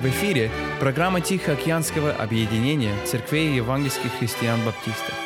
В эфире программа Тихоокеанского объединения церквей евангельских христиан-баптистов.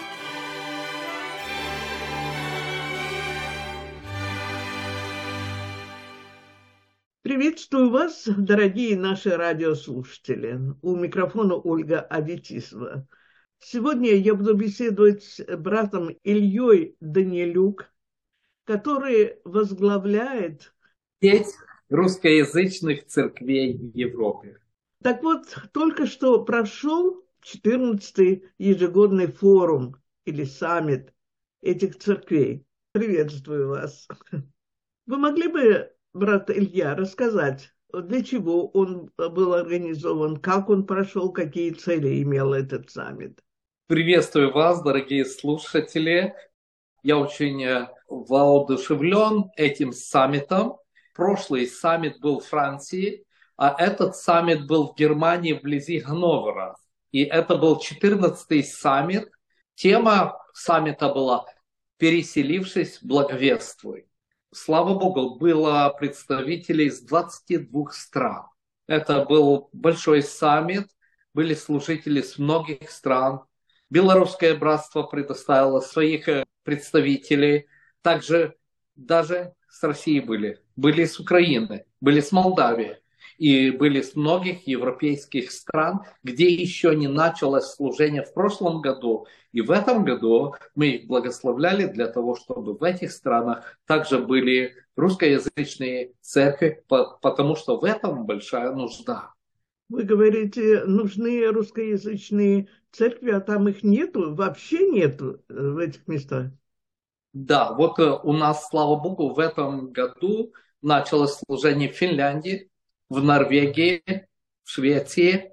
Приветствую вас, дорогие наши радиослушатели. У микрофона Ольга Аветисова. Сегодня я буду беседовать с братом Ильей Данилюк, который возглавляет сеть русскоязычных церквей в Европе. Так вот, только что прошел 14-й ежегодный форум или саммит этих церквей. Приветствую вас. Вы могли бы, брат Илья, рассказать, для чего он был организован, как он прошел, какие цели имел этот саммит? Приветствую вас, дорогие слушатели. Я очень воодушевлен этим саммитом. Прошлый саммит был в Франции, а этот саммит был в Германии вблизи Ганновера. И это был 14-й саммит. Тема саммита была «Переселившись, благовествуй». Слава Богу, было представителей из 22 стран. Это был большой саммит, были служители с многих стран. Белорусское братство предоставило своих представителей. Также даже с России были с Украины, были с Молдавии и были с многих европейских стран, где еще не началось служение в прошлом году. И в этом году мы их благословляли для того, чтобы в этих странах также были русскоязычные церкви, потому что в этом большая нужда. Вы говорите, нужны русскоязычные церкви, а там их нету, вообще нету в этих местах? Да, вот у нас, слава Богу, в этом году началось служение в Финляндии, в Норвегии, в Швеции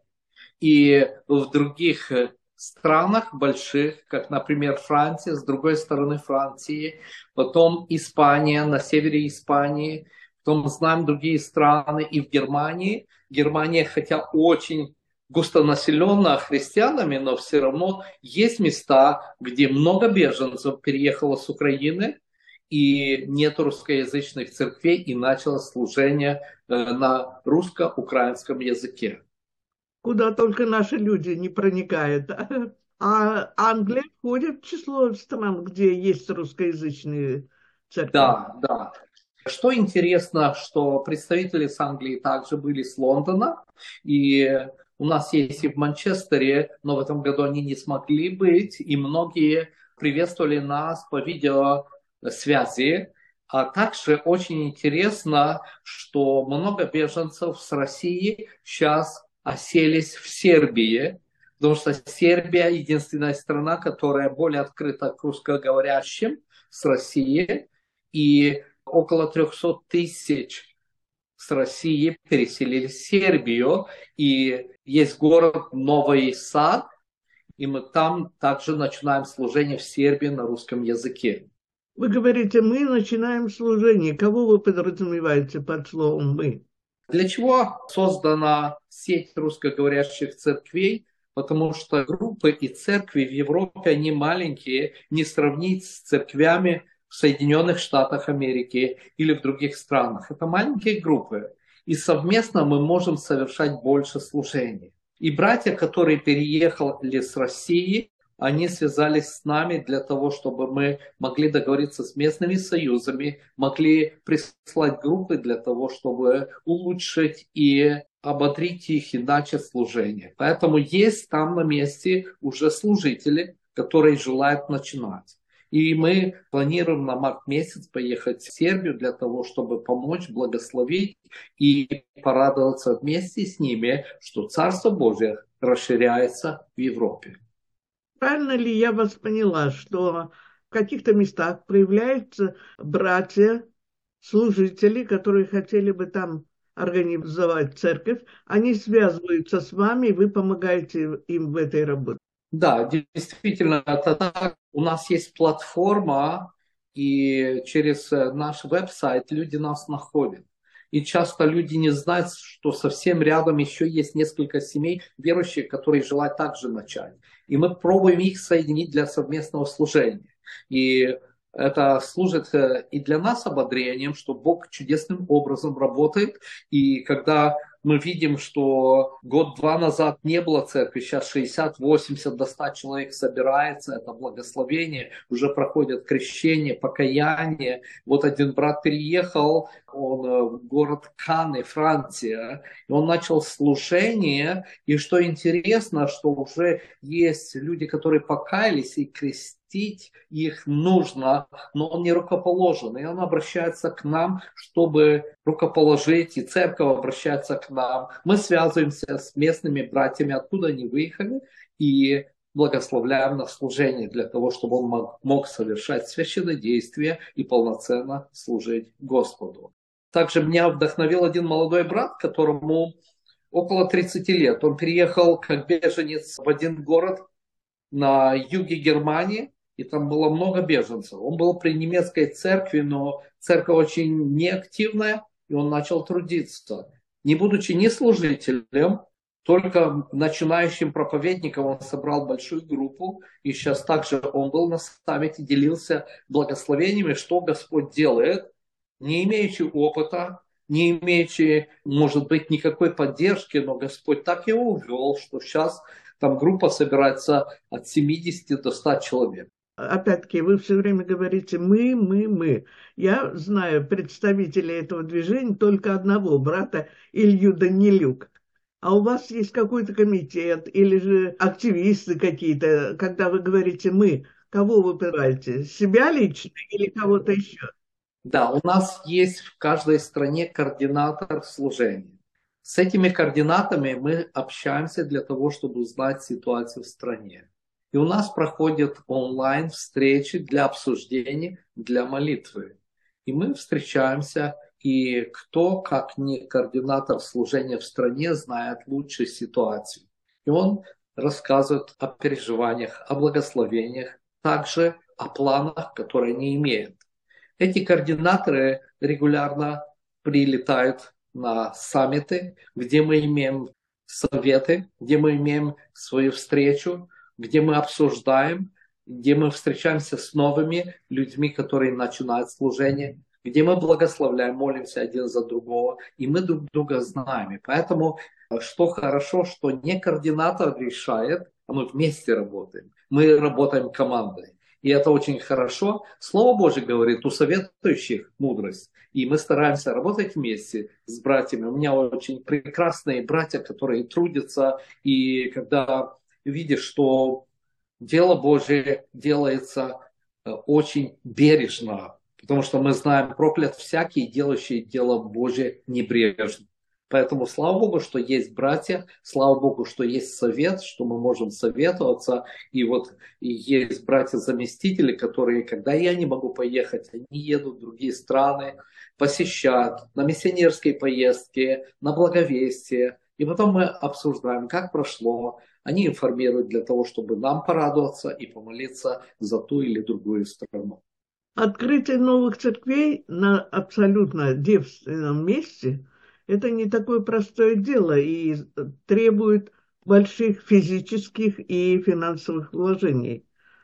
и в других странах больших, как, например, Франция, с другой стороны Франции, потом Испания, на севере Испании, потом знаем другие страны и в Германии. Германия, хотя очень густонаселенная христианами, но все равно есть места, где много беженцев переехало с Украины, и нет русскоязычных церквей, и началось служение на русско-украинском языке. Куда только наши люди не проникают. А Англия входит в число стран, где есть русскоязычные церкви? Да. Что интересно, что представители с Англии также были с Лондона, и у нас есть и в Манчестере, но в этом году они не смогли быть, и многие приветствовали нас по видеосвязи. А также очень интересно, что много беженцев с России сейчас оселись в Сербии, потому что Сербия единственная страна, которая более открыта к русскоговорящим с Россией, и около 300 тысяч с России переселились в Сербию, и есть город Новый Сад, и мы там также начинаем служение в Сербии на русском языке. Вы говорите, мы начинаем служение. Кого вы подразумеваете под словом «мы»? Для чего создана сеть русскоговорящих церквей? Потому что группы и церкви в Европе, они маленькие, не сравнить с церквями в Соединенных Штатах Америки или в других странах. Это маленькие группы. И совместно мы можем совершать больше служений. И братья, которые переехали с России, они связались с нами для того, чтобы мы могли договориться с местными союзами, могли прислать группы для того, чтобы улучшить и ободрить их и начать служение. Поэтому есть там на месте уже служители, которые желают начинать. И мы планируем на март месяц поехать в Сербию для того, чтобы помочь, благословить и порадоваться вместе с ними, что Царство Божие расширяется в Европе. Правильно ли я вас поняла, что в каких-то местах проявляются братья, служители, которые хотели бы там организовать церковь, они связываются с вами, и вы помогаете им в этой работе? Да, действительно, это так. У нас есть платформа, и через наш веб-сайт люди нас находят. И часто люди не знают, что совсем рядом еще есть несколько семей верующих, которые желают также начать. И мы пробуем их соединить для совместного служения. И это служит и для нас ободрением, что Бог чудесным образом работает. И когда Мы видим, что год-два назад не было церкви, сейчас 60, 80 до 100 человек собирается, это благословение, уже проходят крещение, покаяние. Вот один брат переехал, он в город Канны, Франция, и он начал служение, и что интересно, что уже есть люди, которые покаялись, и крестить их нужно, но он не рукоположен, и он обращается к нам, чтобы рукоположить, и церковь обращается к нам. Мы связываемся с местными братьями, откуда они выехали, и благословляем на служение для того, чтобы он мог совершать священнодействие и полноценно служить Господу. Также меня вдохновил один молодой брат, которому около 30 лет. Он переехал как беженец в один город на юге Германии, и там было много беженцев. Он был при немецкой церкви, но церковь очень неактивная, и он начал трудиться. Не будучи ни служителем, только начинающим проповедником, он собрал большую группу, и сейчас также он был на саммите, делился благословениями, что Господь делает, не имеючи опыта, не имеючи, может быть, никакой поддержки, но Господь так его увел, что сейчас там группа собирается от 70 до 100 человек. Опять-таки, вы все время говорите мы. Я знаю представителей этого движения только одного, брата Илью Данилюк. А у вас есть какой-то комитет или же активисты какие-то, когда вы говорите мы, кого вы выбираете? Себя лично или кого-то еще? Да, у нас есть в каждой стране координатор служения. С этими координаторами мы общаемся для того, чтобы узнать ситуацию в стране. И у нас проходят онлайн встречи для обсуждений, для молитвы. И мы встречаемся, и кто, как не координатор служения в стране, знает лучше ситуацию. И он рассказывает о переживаниях, о благословениях, также о планах, которые они имеют. Эти координаторы регулярно прилетают на саммиты, где мы имеем советы, где мы имеем свою встречу, где мы обсуждаем, где мы встречаемся с новыми людьми, которые начинают служение, где мы благословляем, молимся один за другого, и мы друг друга знаем. И поэтому, что хорошо, что не координатор решает, а мы вместе работаем. Мы работаем командой. И это очень хорошо. Слово Божье говорит, у советующих мудрость. И мы стараемся работать вместе с братьями. У меня очень прекрасные братья, которые трудятся. И когда видишь, что дело Божие делается очень бережно, потому что мы знаем, проклят всякий, делающий дело Божие небрежно. Поэтому слава Богу, что есть братья, слава Богу, что есть совет, что мы можем советоваться. И вот и есть братья-заместители, которые, когда я не могу поехать, они едут в другие страны, посещают на миссионерские поездки, на благовестие. И потом мы обсуждаем, как прошло. Они информируют для того, чтобы нам порадоваться и помолиться за ту или другую страну. Открытие новых церквей на абсолютно девственном месте – это не такое простое дело и требует больших физических и финансовых вложений.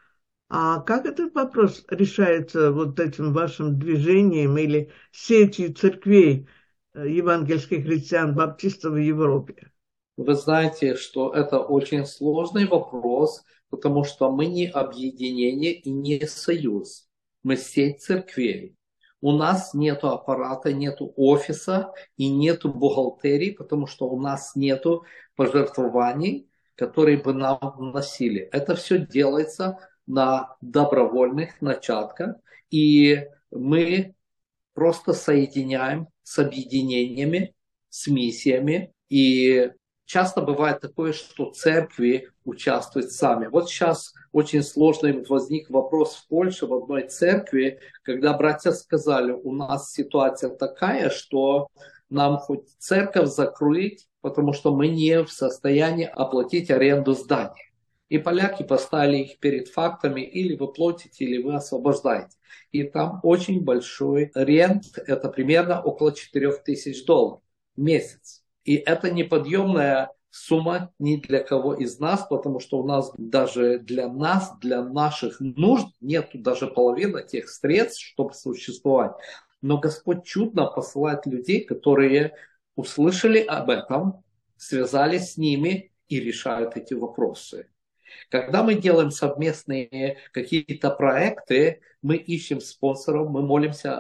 А как этот вопрос решается вот этим вашим движением или сетью церквей евангельских христиан-баптистов в Европе? Вы знаете, что это очень сложный вопрос, потому что мы не объединение и не союз. Мы сеть церквей. У нас нет аппарата, нет офиса и нет бухгалтерии, потому что у нас нет пожертвований, которые бы нам вносили. Это все делается на добровольных начатках, и мы просто соединяем с объединениями, с миссиями, и часто бывает такое, что церкви участвуют сами. Вот сейчас очень сложный возник вопрос в Польше в одной церкви, когда братья сказали, у нас ситуация такая, что нам хоть церковь закрыть, потому что мы не в состоянии оплатить аренду здания. И поляки поставили их перед фактами, или вы платите, или вы освобождаете. И там очень большой рент, это примерно около $4000 в месяц. И это неподъемная сумма ни для кого из нас, потому что у нас даже для нас, для наших нужд нет даже половины тех средств, чтобы существовать. Но Господь чудно посылает людей, которые услышали об этом, связались с ними и решают эти вопросы. Когда мы делаем совместные какие-то проекты, мы ищем спонсоров, мы молимся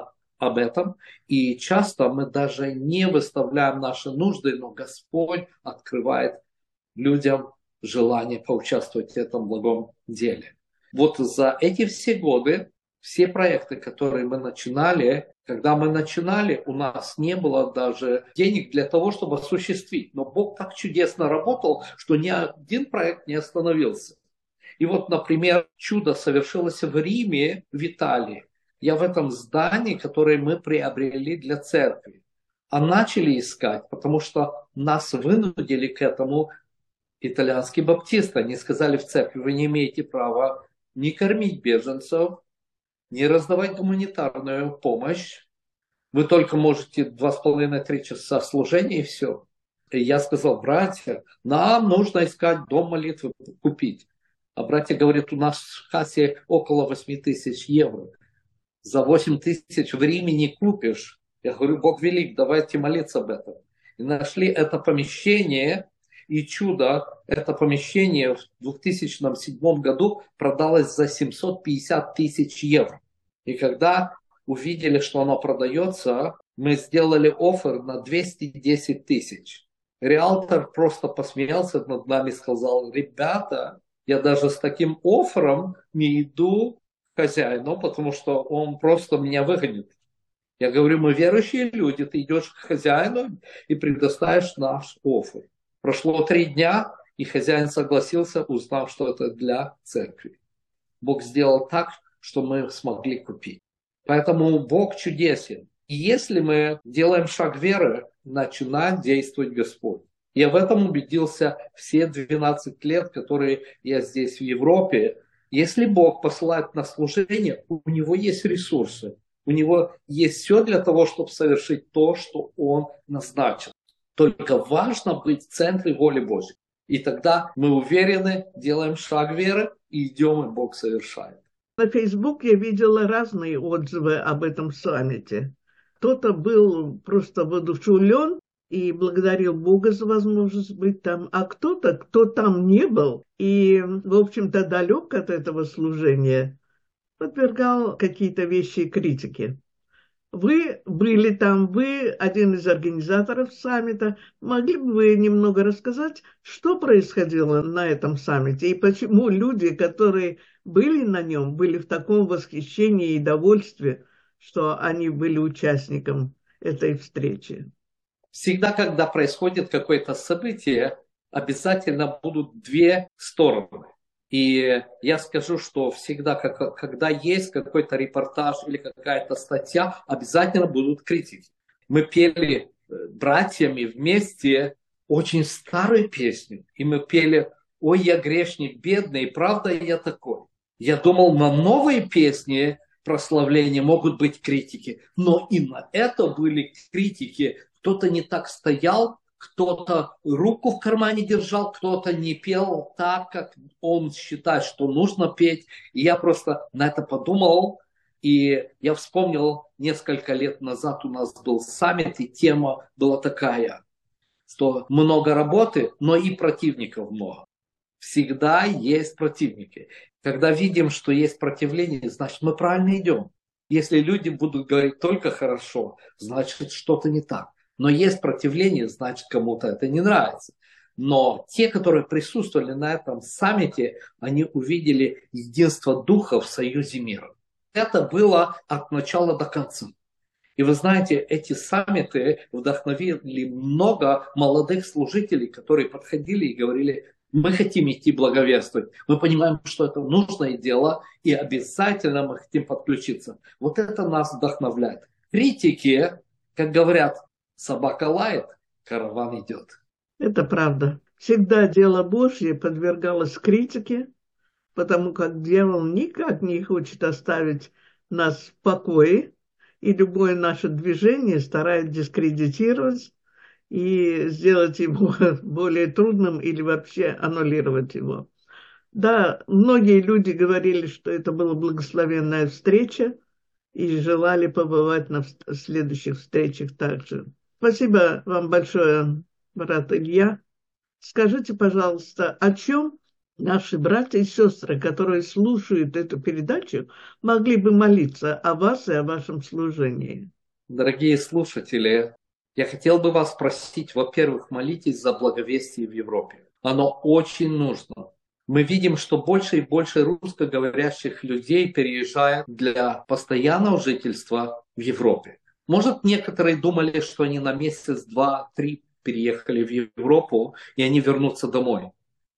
об этом, и часто мы даже не выставляем наши нужды, но Господь открывает людям желание поучаствовать в этом благом деле. Вот за эти все годы, все проекты, которые мы начинали, когда мы начинали, у нас не было даже денег для того, чтобы осуществить. Но Бог так чудесно работал, что ни один проект не остановился. И вот, например, чудо совершилось в Риме, в Италии. Я в этом здании, которое мы приобрели для церкви. А начали искать, потому что нас вынудили к этому итальянские баптисты. Они сказали в церкви: вы не имеете права не кормить беженцев, не раздавать гуманитарную помощь. Вы только можете 2,5-3 часа служения и все. И я сказал: братья, нам нужно искать дом молитвы, купить. А братья говорят: у нас в кассе около 8 тысяч евро. За 8 тысяч в Риме не купишь. Я говорю: Бог велик, давайте молиться об этом. И нашли это помещение, и чудо, это помещение в 2007 году продалось за 750 тысяч евро. И когда увидели, что оно продается, мы сделали оффер на 210 тысяч. Риэлтор просто посмеялся над нами и сказал: ребята, я даже с таким оффером не иду к хозяину, потому что он просто меня выгонит. Я говорю: мы верующие люди, ты идешь к хозяину и предоставишь наш оффер. Прошло 3 дня, и хозяин согласился, узнав, что это для церкви. Бог сделал так, что мы смогли купить. Поэтому Бог чудесен. И если мы делаем шаг веры, начинает действовать Господь. Я в этом убедился все 12 лет, которые я здесь в Европе. Если Бог посылает на служение, у Него есть ресурсы. У Него есть все для того, чтобы совершить то, что Он назначил. Только важно быть в центре воли Божьей. И тогда мы уверены, делаем шаг веры и идем, и Бог совершает. На Facebook я видела разные отзывы об этом саммите. Кто-то был просто воодушевлен и благодарил Бога за возможность быть там, а кто-то, кто там не был и, в общем-то, далек от этого служения, подвергал какие-то вещи критике. Вы были там, вы один из организаторов саммита. Могли бы вы немного рассказать, что происходило на этом саммите и почему люди, которые были на нем, были в таком восхищении и довольстве, что они были участником этой встречи? Всегда, когда происходит какое-то событие, обязательно будут 2 стороны. И я скажу, что всегда, когда есть какой-то репортаж или какая-то статья, обязательно будут критики. Мы пели братьями вместе очень старую песню. И мы пели: «Ой, я грешник, бедный, правда я такой». Я думал, на новые песни прославления могут быть критики. Но и на это были критики. Кто-то не так стоял, кто-то руку в кармане держал, кто-то не пел так, как он считает, что нужно петь. И я просто на это подумал, и я вспомнил, несколько лет назад у нас был саммит, и тема была такая, что много работы, но и противников много. Всегда есть противники. Когда видим, что есть противление, значит, мы правильно идем. Если люди будут говорить только хорошо, значит, что-то не так. Но есть противление, значит, кому-то это не нравится. Но те, которые присутствовали на этом саммите, они увидели единство духа в союзе мира. Это было от начала до конца. И вы знаете, эти саммиты вдохновили много молодых служителей, которые подходили и говорили: мы хотим идти благовествовать. Мы понимаем, что это нужное дело, и обязательно мы хотим подключиться. Вот это нас вдохновляет. Критики, как говорят, собака лает, караван идет. Это правда. Всегда дело Божье подвергалось критике, потому как дьявол никак не хочет оставить нас в покое, и любое наше движение старается дискредитировать и сделать его более трудным или вообще аннулировать его. Да, многие люди говорили, что это была благословенная встреча и желали побывать на следующих встречах также. Спасибо вам большое, брат Илья. Скажите, пожалуйста, о чем наши братья и сестры, которые слушают эту передачу, могли бы молиться о вас и о вашем служении? Дорогие слушатели, я хотел бы вас спросить, во-первых, молитесь за благовестие в Европе. Оно очень нужно. Мы видим, что больше и больше русскоговорящих людей переезжают для постоянного жительства в Европе. Может, некоторые думали, что они на месяц, два, три переехали в Европу, и они вернутся домой.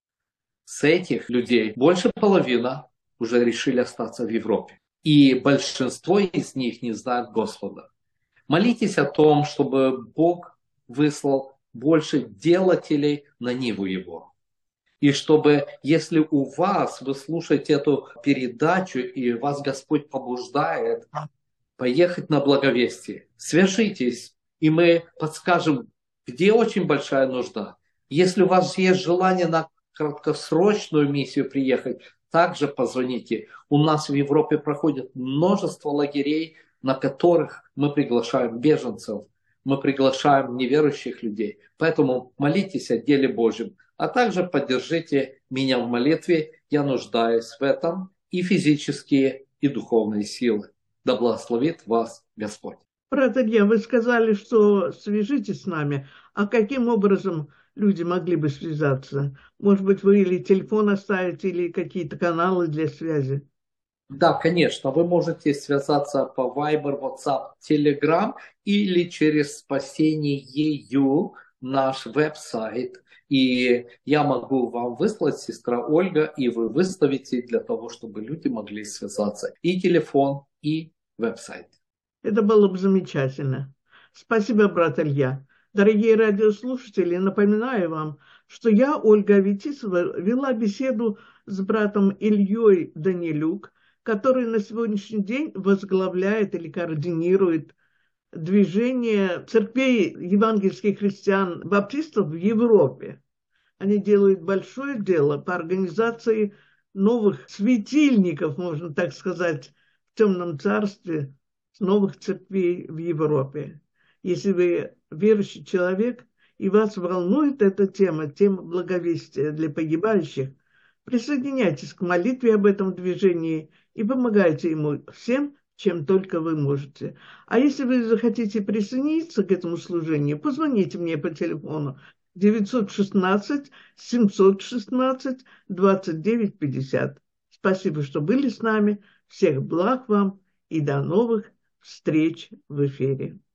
С этих людей больше половины уже решили остаться в Европе. И большинство из них не знают Господа. Молитесь о том, чтобы Бог выслал больше делателей на ниву Его. И чтобы, если у вас, вы слушаете эту передачу, и вас Господь побуждает поехать на благовестие, свяжитесь, и мы подскажем, где очень большая нужда. Если у вас есть желание на краткосрочную миссию приехать, также позвоните. У нас в Европе проходит множество лагерей, на которых мы приглашаем беженцев, мы приглашаем неверующих людей. Поэтому молитесь о деле Божьем, а также поддержите меня в молитве. Я нуждаюсь в этом, и физические, и духовные силы. Да благословит вас Господь. Брат Илья, вы сказали, что свяжитесь с нами. А каким образом люди могли бы связаться? Может быть, вы или телефон оставите, или какие-то каналы для связи? Да, конечно, вы можете связаться по Viber, WhatsApp, Telegram или через спасение.eu, наш веб-сайт. И я могу вам выслать, сестра Ольга, и вы выставите для того, чтобы люди могли связаться. И телефон, и веб-сайт. Это было бы замечательно. Спасибо, брат Илья. Дорогие радиослушатели, напоминаю вам, что я, Ольга Аветисова, вела беседу с братом Ильей Данилюк, который на сегодняшний день возглавляет или координирует движение церквей евангельских христиан-баптистов в Европе. Они делают большое дело по организации новых светильников, можно так сказать, в темном царстве, новых церквей в Европе. Если вы верующий человек и вас волнует эта тема благовестия для погибающих, присоединяйтесь к молитве об этом движении и помогайте ему всем, чем только вы можете. А если вы захотите присоединиться к этому служению, позвоните мне по телефону 916 716 29 50. Спасибо, что были с нами. Всех благ вам и до новых встреч в эфире.